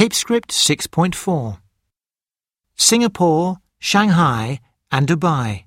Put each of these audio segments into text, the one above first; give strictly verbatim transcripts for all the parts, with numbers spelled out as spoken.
Tape script six point four. Singapore, Shanghai and Dubai.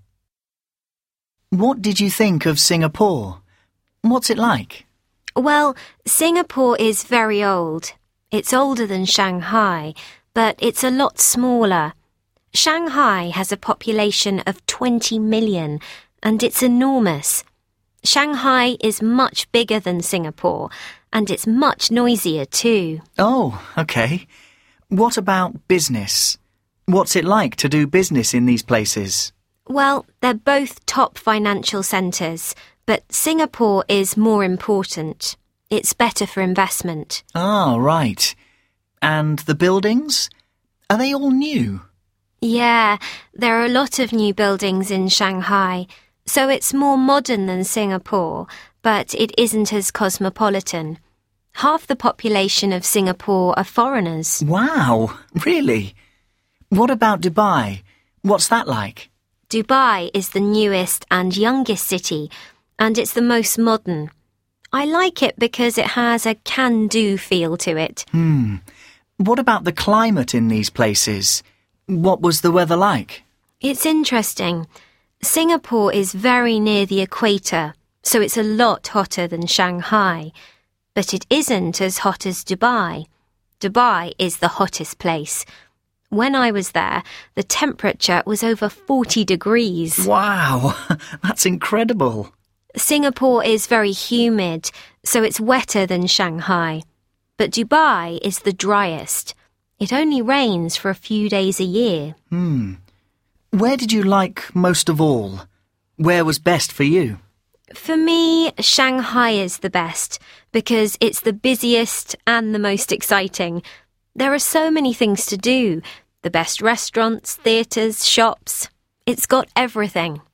What did you think of Singapore? What's it like? Well, Singapore is very old. It's older than Shanghai, but it's a lot smaller. Shanghai has a population of twenty million, and it's enormous. Shanghai is much bigger than Singapore, and it's much noisier too. Oh, okay. What about business? What's it like to do business in these places? Well, they're both top financial centres, but Singapore is more important. It's better for investment. Ah, right. And the buildings? Are they all new? Yeah, there are a lot of new buildings in Shanghai, so it's more modern than Singapore, but it isn't as cosmopolitan. Half the population of Singapore are foreigners. Wow, really? What about Dubai? What's that like? Dubai is the newest and youngest city, and it's the most modern. I like it because it has a can-do feel to it. Hmm. What about the climate in these places? What was the weather like? It's interesting. Singapore is very near the equator, so it's a lot hotter than Shanghai. But it isn't as hot as Dubai. Dubai is the hottest place. When I was there, the temperature was over forty degrees. Wow, that's incredible. Singapore is very humid, so it's wetter than Shanghai. But Dubai is the driest. It only rains for a few days a year. Hmm. Where did you like most of all? Where was best for you? For me, Shanghai is the best because it's the busiest and the most exciting. There are so many things to do. The best restaurants, theatres, shops. It's got everything.